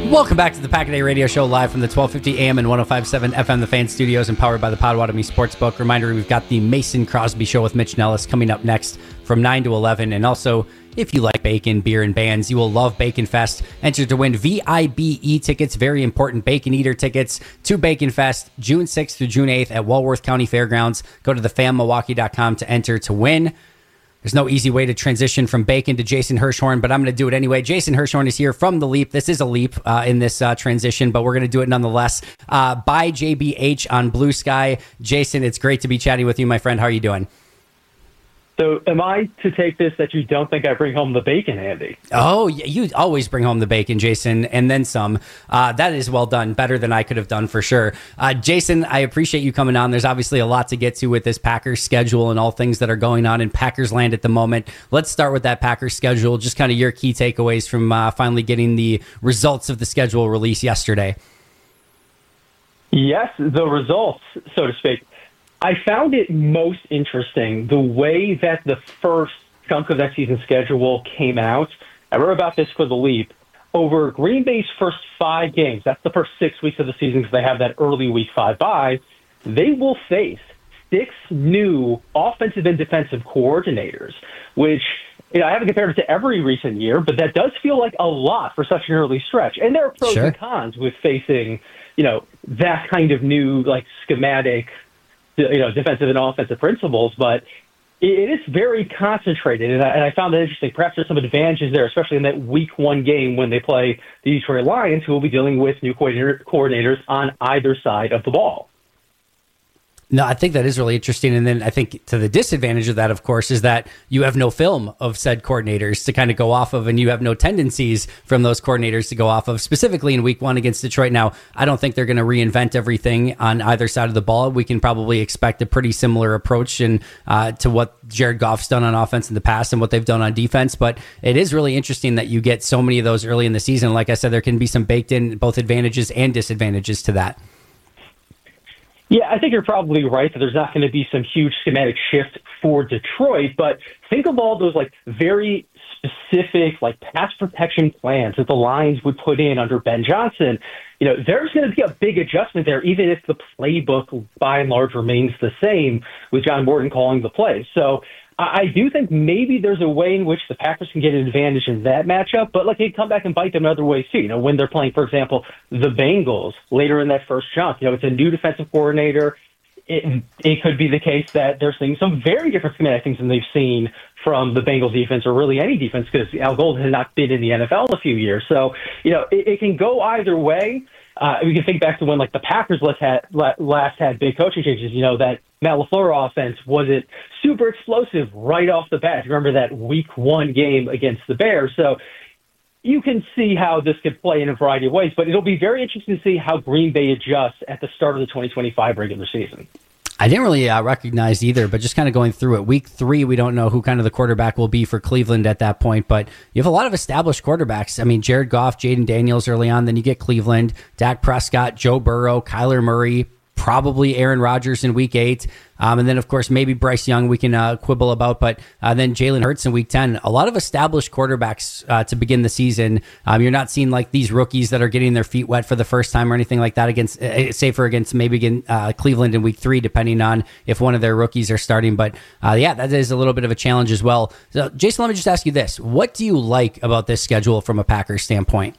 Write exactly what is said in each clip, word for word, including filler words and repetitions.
Welcome back to the Pack a Day Radio Show, live from the twelve fifty A M and one oh five point seven F M The Fan Studios, and powered by the Potawatomi Sportsbook. Reminder, we've got the Mason Crosby Show with Mitch Nellis coming up next from nine to eleven. And also, if you like bacon, beer, and bands, you will love Bacon Fest. Enter to win V I B E tickets, very important Bacon Eater tickets to Bacon Fest, June sixth through June eighth at Walworth County Fairgrounds. Go to the fan milwaukee dot com to enter to win. There's no easy way to transition from bacon to Jason Hirschhorn, but I'm going to do it anyway. Jason Hirschhorn is here from The Leap. This is a leap uh, in this uh, transition, but we're going to do it nonetheless. Uh, by J B H on Blue Sky. Jason, it's great to be chatting with you, my friend. How are you doing? So am I to take this that you don't think I bring home the bacon, Andy? Oh, you always bring home the bacon, Jason, and then some. Uh, that is well done. Better than I could have done for sure. Uh, Jason, I appreciate you coming on. There's obviously a lot to get to with this Packers schedule and all things that are going on in Packers land at the moment. Let's start with that Packers schedule. Just kind of your key takeaways from uh, finally getting the results of the schedule released yesterday. Yes, the results, so to speak. I found it most interesting the way that the first chunk of that season schedule came out. I wrote about this for The Leap. Over Green Bay's first five games, that's the first six weeks of the season because they have that early week five bye, they will face six new offensive and defensive coordinators, which, you know, I haven't compared it to every recent year, but that does feel like a lot for such an early stretch. And there are pros Sure. and cons with facing, you know, that kind of new, like, schematic, you know, defensive and offensive principles, but it is very concentrated, and I, and I found that interesting. Perhaps there's some advantages there, especially in that week one game when they play the Detroit Lions, who will be dealing with new coordinator, coordinators on either side of the ball. No, I think that is really interesting. And then I think to the disadvantage of that, of course, is that you have no film of said coordinators to kind of go off of, and you have no tendencies from those coordinators to go off of, specifically in week one against Detroit. Now, I don't think they're going to reinvent everything on either side of the ball. We can probably expect a pretty similar approach and uh, to what Jared Goff's done on offense in the past and what they've done on defense. But it is really interesting that you get so many of those early in the season. Like I said, there can be some baked in both advantages and disadvantages to that. Yeah, I think you're probably right that there's not going to be some huge schematic shift for Detroit, but think of all those like very specific like pass protection plans that the Lions would put in under Ben Johnson. You know, there's going to be a big adjustment there, even if the playbook by and large remains the same with John Morton calling the plays. So I do think maybe there's a way in which the Packers can get an advantage in that matchup, but like it come back and bite them in other ways too. You know, when they're playing, for example, the Bengals later in that first chunk, you know, it's a new defensive coordinator. It, it could be the case that they're seeing some very different schematic things than they've seen from the Bengals defense or really any defense because Al Golden has not been in the N F L in a few years. So, you know, it, it can go either way. Uh, we can think back to when, like, the Packers last had, last had big coaching changes. You know, that Matt LaFleur offense wasn't super explosive right off the bat. Remember that week one game against the Bears? So you can see how this could play in a variety of ways, but it'll be very interesting to see how Green Bay adjusts at the start of the twenty twenty-five regular season. I didn't really uh, recognize either, but just kind of going through it. Week three, we don't know who kind of the quarterback will be for Cleveland at that point, but you have a lot of established quarterbacks. I mean, Jared Goff, Jaden Daniels early on, then you get Cleveland, Dak Prescott, Joe Burrow, Kyler Murray, probably Aaron Rodgers in week eight. Um, and then, of course, maybe Bryce Young we can uh, quibble about, but uh, then Jalen Hurts in week ten. A lot of established quarterbacks uh, to begin the season. Um, you're not seeing like these rookies that are getting their feet wet for the first time or anything like that against, uh, say for against maybe again, uh, Cleveland in week three, depending on if one of their rookies are starting. But uh, yeah, that is a little bit of a challenge as well. So, Jason, let me just ask you this. What do you like about this schedule from a Packers standpoint?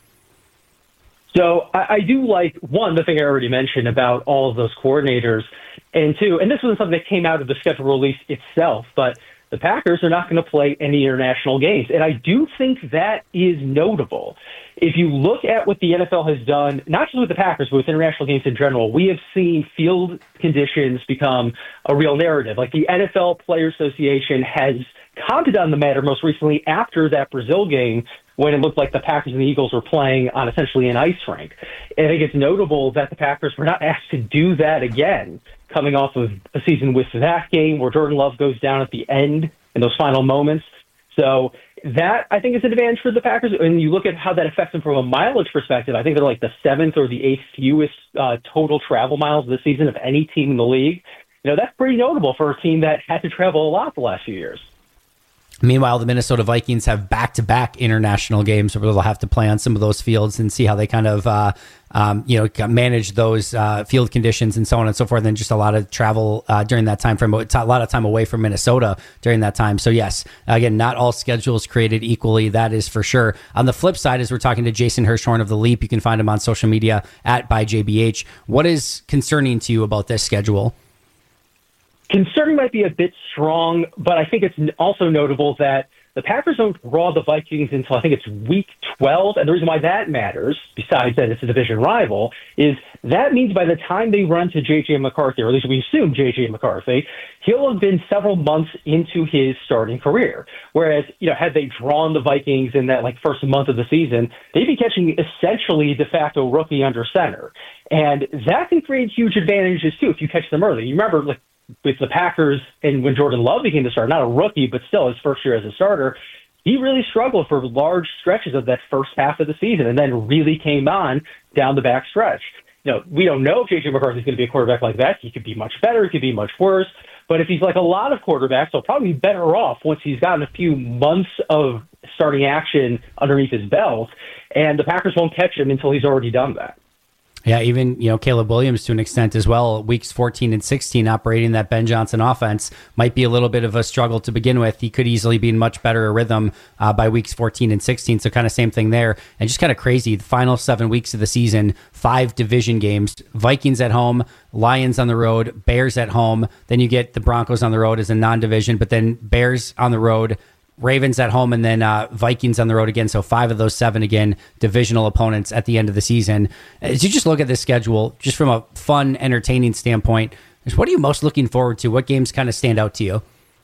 So I, I do like, one, the thing I already mentioned about all of those coordinators, and two, and this wasn't something that came out of the schedule release itself, but the Packers are not going to play any international games. And I do think that is notable. If you look at what the N F L has done, not just with the Packers, but with international games in general, we have seen field conditions become a real narrative. Like the N F L Players Association has commented on the matter most recently after that Brazil game when it looked like the Packers and the Eagles were playing on essentially an ice rink. And I think it's notable that the Packers were not asked to do that again, coming off of a season with that game where Jordan Love goes down at the end in those final moments. So that, I think, is an advantage for the Packers. And you look at how that affects them from a mileage perspective, I think they're like the seventh or the eighth fewest uh, total travel miles this season of any team in the league. You know, that's pretty notable for a team that had to travel a lot the last few years. Meanwhile, the Minnesota Vikings have back-to-back international games where they'll have to play on some of those fields and see how they kind of, uh, um, you know, manage those uh, field conditions and so on and so forth. And just a lot of travel uh, during that time frame, a lot of time away from Minnesota during that time. So yes, again, not all schedules created equally. That is for sure. On the flip side, as we're talking to Jason Hirschhorn of The Leap, you can find him on social media at by J B H. What is concerning to you about this schedule? Concerning might be a bit strong, but I think it's also notable that the Packers don't draw the Vikings until I think it's week twelve. And the reason why that matters, besides that it's a division rival, is that means by the time they run to J J McCarthy, or at least we assume J J McCarthy, he'll have been several months into his starting career. Whereas, you know, had they drawn the Vikings in that like first month of the season, they'd be catching essentially de facto rookie under center. And that can create huge advantages too if you catch them early. You remember, like, with the Packers, and when Jordan Love became the starter, not a rookie, but still his first year as a starter, he really struggled for large stretches of that first half of the season and then really came on down the back stretch. You know, we don't know if J J McCarthy is going to be a quarterback like that. He could be much better. He could be much worse. But if he's like a lot of quarterbacks, he'll probably be better off once he's gotten a few months of starting action underneath his belt, and the Packers won't catch him until he's already done that. Yeah, even, you know, Caleb Williams to an extent as well. Weeks fourteen and sixteen operating that Ben Johnson offense might be a little bit of a struggle to begin with. He could easily be in much better rhythm uh, by weeks fourteen and sixteen. So kind of same thing there. And just kind of crazy. The final seven weeks of the season, five division games, Vikings at home, Lions on the road, Bears at home. Then you get the Broncos on the road as a non-division, but then Bears on the road, Ravens at home, and then uh, Vikings on the road again. So five of those seven, again, divisional opponents at the end of the season. As you just look at this schedule, just from a fun, entertaining standpoint, what are you most looking forward to? What games kind of stand out to you?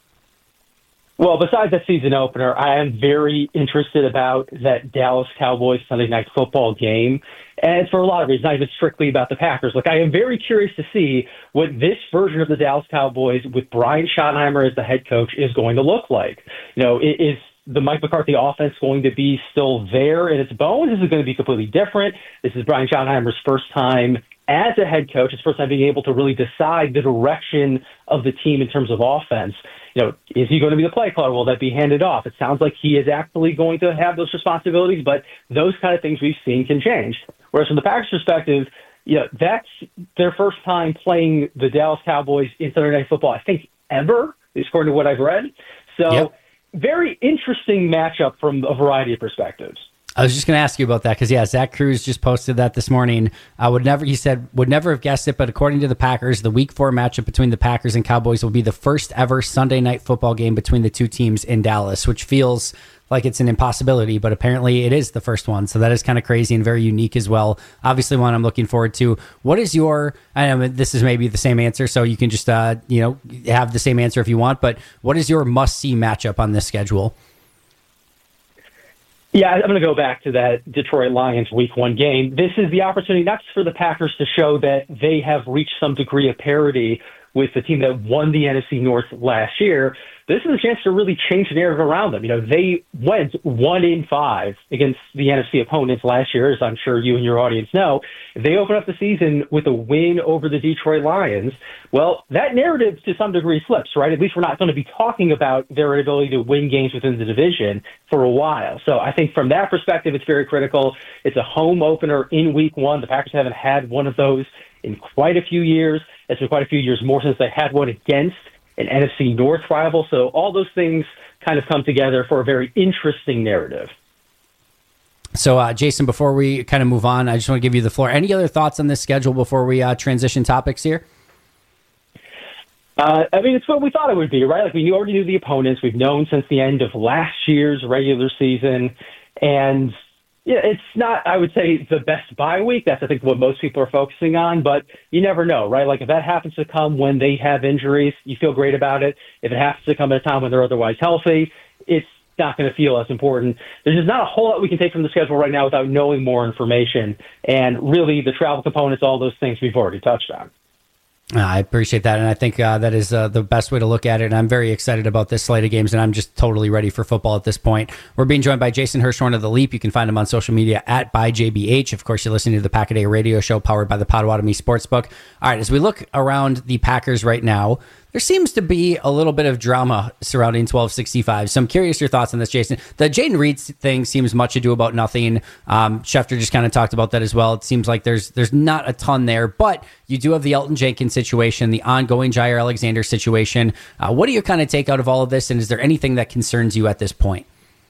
Well, besides that season opener, I am very interested about that Dallas Cowboys Sunday Night Football game. And it's for a lot of reasons, not even strictly about the Packers. Like, I am very curious to see what this version of the Dallas Cowboys with Brian Schottenheimer as the head coach is going to look like. You know, is the Mike McCarthy offense going to be still there in its bones? Is it going to be completely different? This is Brian Schottenheimer's first time as a head coach. His first time being able to really decide the direction of the team in terms of offense. You know, is he going to be the play caller? Will that be handed off? It sounds like he is actually going to have those responsibilities, but those kind of things we've seen can change. Whereas from the Packers' perspective, you know, that's their first time playing the Dallas Cowboys in Sunday Night Football, I think, ever, according to what I've read. So, yep. Very interesting matchup from a variety of perspectives. I was just going to ask you about that because, yeah, Zach Cruz just posted that this morning. I would never, he said, would never have guessed it, but according to the Packers, the week four matchup between the Packers and Cowboys will be the first ever Sunday night football game between the two teams in Dallas, which feels like it's an impossibility, but apparently it is the first one. So that is kind of crazy and very unique as well. Obviously one I'm looking forward to. What is your, I know this is maybe the same answer, so you can just, uh, you know, have the same answer if you want, but what is your must-see matchup on this schedule? Yeah, I'm going to go back to that Detroit Lions week one game. This is the opportunity not just for the Packers to show that they have reached some degree of parity with the team that won the N F C North last year. This is a chance to really change the narrative around them. You know, they went one in five against the N F C opponents last year, as I'm sure you and your audience know. They opened up the season with a win over the Detroit Lions. Well, that narrative to some degree flips, right? At least we're not going to be talking about their ability to win games within the division for a while. So I think from that perspective, it's very critical. It's a home opener in week one. The Packers haven't had one of those in quite a few years. It's been quite a few years more since they had one against an N F C North rival. So all those things kind of come together for a very interesting narrative. So, uh, Jason, before we kind of move on, I just want to give you the floor. Any other thoughts on this schedule before we uh, transition topics here? Uh, I mean, it's what we thought it would be, right? Like, we knew, already knew the opponents. We've known since the end of last year's regular season. And yeah, it's not, I would say, the best bye week. That's, I think, what most people are focusing on. But you never know, right? Like, if that happens to come when they have injuries, you feel great about it. If it happens to come at a time when they're otherwise healthy, it's not going to feel as important. There's just not a whole lot we can take from the schedule right now without knowing more information. And really, the travel components, all those things we've already touched on. Uh, I appreciate that, and I think uh, that is uh, the best way to look at it, and I'm very excited about this slate of games, and I'm just totally ready for football at this point. We're being joined by Jason Hirschhorn of The Leap. You can find him on social media at by J B H. Of course, you're listening to the Pack-A-Day radio show powered by the Potawatomi Sportsbook. All right, as we look around the Packers right now, There seems to be a little bit of drama surrounding twelve sixty-five. So I'm curious your thoughts on this, Jason. The Jayden Reed thing seems much ado about nothing. Um, Schefter just kind of talked about that as well. It seems like there's there's not a ton there, but you do have the Elgton Jenkins situation, the ongoing Jaire Alexander situation. Uh, what do you kind of take out of all of this, and is there anything that concerns you at this point?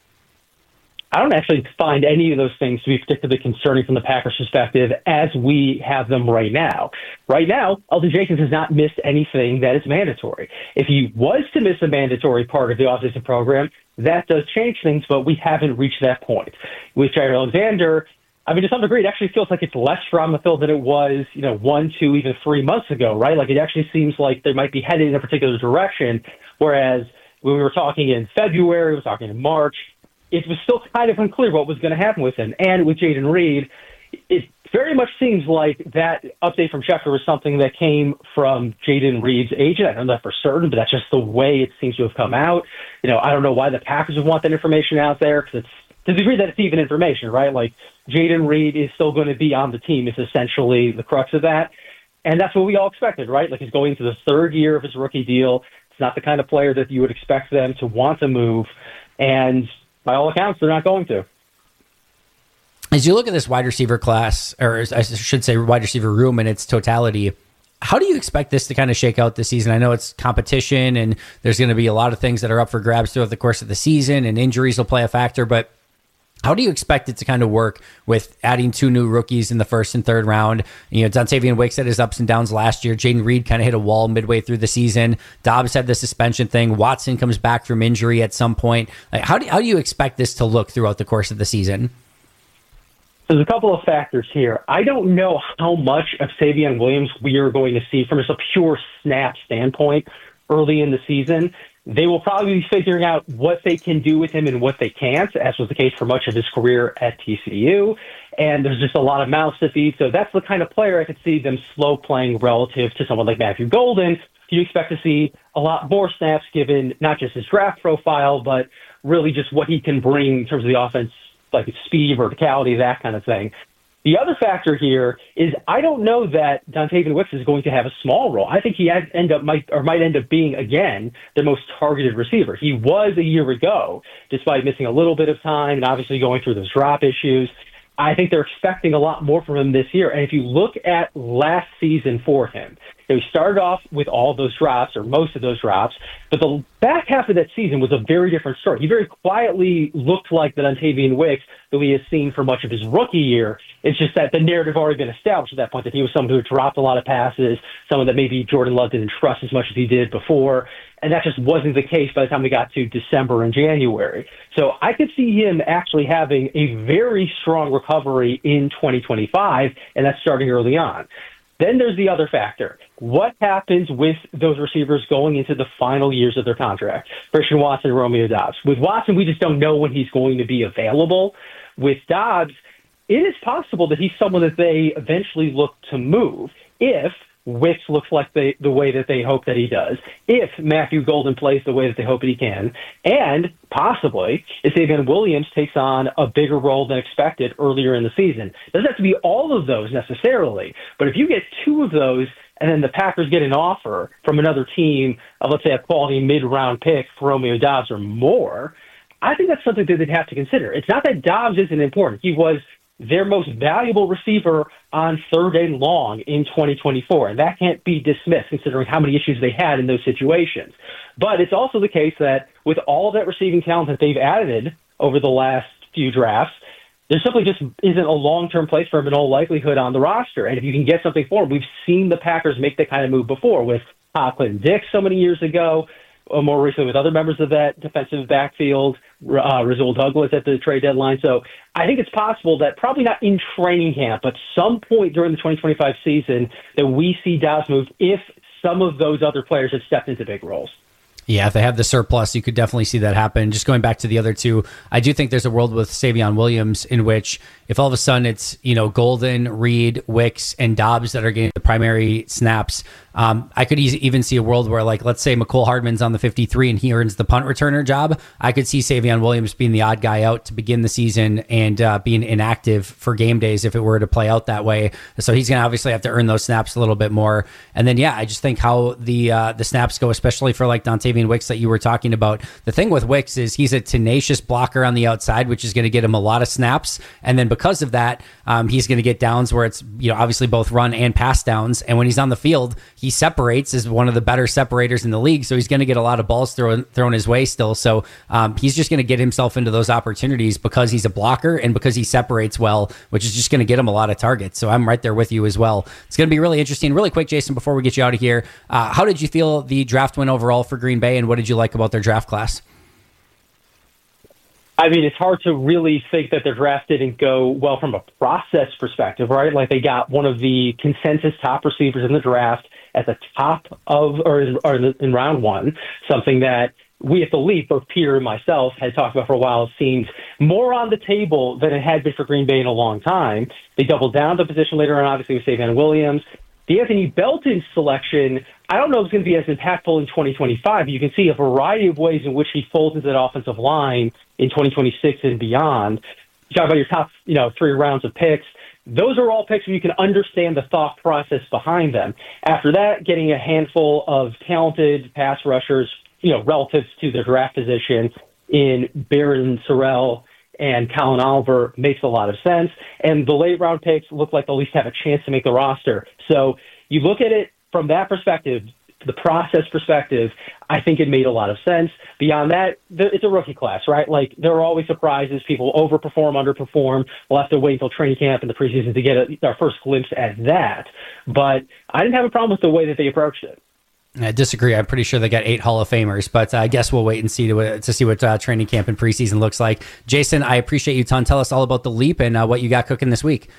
I don't actually find any of those things to be particularly concerning from the Packers' perspective as we have them right now. Right now, Elgton Jenkins has not missed anything that is mandatory. If he was to miss a mandatory part of the offseason program, that does change things, but we haven't reached that point. With Jaire Alexander, I mean, to some degree, it actually feels like it's less drama-filled than it was, you know, one, two, even three months ago, right? Like, it actually seems like they might be headed in a particular direction, whereas when we were talking in February, we were talking in March, it was still kind of unclear what was going to happen with him. And with Jayden Reed, it very much seems like that update from Schefter was something that came from Jayden Reed's agent. I don't know that for certain, but that's just the way it seems to have come out. You know, I don't know why the Packers would want that information out there, because it's to the degree that it's even information, right? Like, Jayden Reed is still going to be on the team is essentially the crux of that. And that's what we all expected, right? Like, he's going into the third year of his rookie deal. It's not the kind of player that you would expect them to want to move. And by all accounts, they're not going to. As you look at this wide receiver class, or I should say wide receiver room in its totality, how do you expect this to kind of shake out this season? I know it's competition and there's going to be a lot of things that are up for grabs throughout the course of the season, and injuries will play a factor, but how do you expect it to kind of work with adding two new rookies in the first and third round? You know, Dontavian Wicks had his ups and downs last year. Jayden Reed kind of hit a wall midway through the season. Dobbs had the suspension thing. Watson comes back from injury at some point. Like, how do how do you expect this to look throughout the course of the season? There's a couple of factors here. I don't know how much of Savion Williams we are going to see from just a pure snap standpoint early in the season. They will probably be figuring out what they can do with him and what they can't, as was the case for much of his career at T C U. And there's just a lot of mouths to feed. So that's the kind of player I could see them slow playing relative to someone like Matthew Golden. You expect to see a lot more snaps given not just his draft profile, but really just what he can bring in terms of the offense, like speed, verticality, that kind of thing. The other factor here is I don't know that Dontavian Wicks is going to have a small role. I think he had end up might or might end up being again the most targeted receiver. He was a year ago, despite missing a little bit of time and obviously going through those drop issues. I think they're expecting a lot more from him this year. And if you look at last season for him, he started off with all those drops, or most of those drops, but the back half of that season was a very different story. He very quietly looked like the Dontavian Wicks that we have seen for much of his rookie year. It's just that the narrative had already been established at that point, that he was someone who had dropped a lot of passes, someone that maybe Jordan Love didn't trust as much as he did before, and that just wasn't the case by the time we got to December and January. So I could see him actually having a very strong recovery in twenty twenty-five, and that's starting early on. Then there's the other factor. What happens with those receivers going into the final years of their contract? Christian Watson and Romeo Doubs. With Watson, we just don't know when he's going to be available. With Doubs, it is possible that he's someone that they eventually look to move if Wicks looks like they, the way that they hope that he does, if Matthew Golden plays the way that they hope that he can, and possibly if Savion Williams takes on a bigger role than expected earlier in the season. It doesn't have to be all of those necessarily, but if you get two of those and then the Packers get an offer from another team of, let's say, a quality mid-round pick for Romeo Doubs or more, I think that's something that they'd have to consider. It's not that Doubs isn't important. He was their most valuable receiver on third and long in twenty twenty-four. And that can't be dismissed considering how many issues they had in those situations. But it's also the case that with all that receiving talent that they've added over the last few drafts, there simply just isn't a long-term place for him in all likelihood on the roster. And if you can get something for him, we've seen the Packers make that kind of move before with uh, Clinton Dix so many years ago, or more recently with other members of that defensive backfield, uh, Rasul Douglas at the trade deadline. So I think it's possible that probably not in training camp, but some point during the twenty twenty-five season that we see Doubs move if some of those other players have stepped into big roles. Yeah, if they have the surplus, you could definitely see that happen. Just going back to the other two, I do think there's a world with Savion Williams in which if all of a sudden it's, you know, Golden, Reed, Wicks, and Dobbs that are getting the primary snaps, um, I could e- even see a world where, like, let's say McCole Hardman's on the fifty-three and he earns the punt returner job. I could see Savion Williams being the odd guy out to begin the season and uh, being inactive for game days if it were to play out that way. So he's going to obviously have to earn those snaps a little bit more. And then, yeah, I just think how the uh, the snaps go, especially for like Dontavian Wicks that you were talking about. The thing with Wicks is he's a tenacious blocker on the outside, which is going to get him a lot of snaps. And then because of that, um, he's going to get downs where it's, you know, obviously both run and pass downs. And when he's on the field, he separates as one of the better separators in the league. So he's going to get a lot of balls thrown thrown his way still. So um, he's just going to get himself into those opportunities because he's a blocker and because he separates well, which is just going to get him a lot of targets. So I'm right there with you as well. It's going to be really interesting. Really quick, Jason, before we get you out of here, uh, how did you feel the draft went overall for Green Bay, and what did you like about their draft class? I mean, it's hard to really think that their draft didn't go well from a process perspective, right? Like they got one of the consensus top receivers in the draft at the top of, or, or in round one, something that we at the Leap, both Peter and myself, had talked about for a while, seemed more on the table than it had been for Green Bay in a long time. They doubled down the position later on, obviously, with Savion Williams. The Anthony Belton selection, I don't know if it's going to be as impactful in twenty twenty-five. You can see a variety of ways in which he folds into that offensive line in twenty twenty-six and beyond. You talk about your top, you know, three rounds of picks. Those are all picks where you can understand the thought process behind them. After that, getting a handful of talented pass rushers, you know, relative to their draft position in Barron Sorrell and Colin Oliver makes a lot of sense. And the late round picks look like they'll at least have a chance to make the roster. So you look at it from that perspective, the process perspective, I think it made a lot of sense. Beyond that, it's a rookie class, right? Like, there are always surprises. People overperform, underperform. We'll have to wait until training camp and the preseason to get a, our first glimpse at that. But I didn't have a problem with the way that they approached it. I disagree. I'm pretty sure they got eight Hall of Famers, but I guess we'll wait and see to, to see what uh, training camp and preseason looks like. Jason, I appreciate you a ton. Tell us all about the Leap and uh, what you got cooking this week.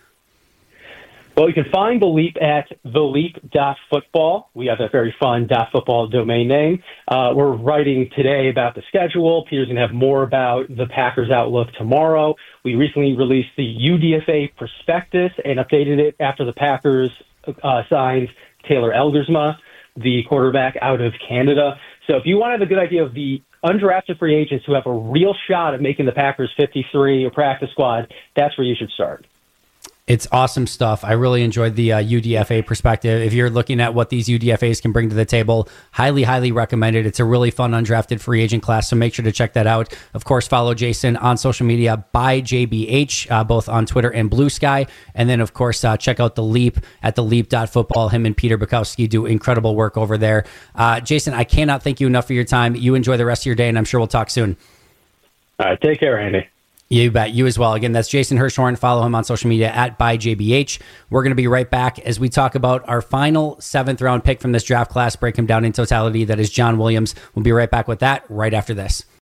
Well, you can find The Leap at the leap dot football. We have a very fun .football domain name. Uh, we're writing today about the schedule. Peter's going to have more about the Packers outlook tomorrow. We recently released the U D F A prospectus and updated it after the Packers uh, signed Taylor Elgersma, the quarterback out of Canada. So if you want to have a good idea of the undrafted free agents who have a real shot at making the Packers fifty-three or practice squad, that's where you should start. It's awesome stuff. I really enjoyed the uh, U D F A perspective. If you're looking at what these U D F As can bring to the table, highly, highly recommended. It's a really fun undrafted free agent class, so make sure to check that out. Of course, follow Jason on social media by J B H, uh, both on Twitter and Blue Sky. And then, of course, uh, check out The Leap at the leap dot football. Him and Peter Bukowski do incredible work over there. Uh, Jason, I cannot thank you enough for your time. You enjoy the rest of your day, and I'm sure we'll talk soon. All right, take care, Andy. You bet. You as well. Again, that's Jason Hirschhorn. Follow him on social media at by J B H. We're going to be right back as we talk about our final seventh round pick from this draft class, break him down in totality. That is John Williams. We'll be right back with that right after this.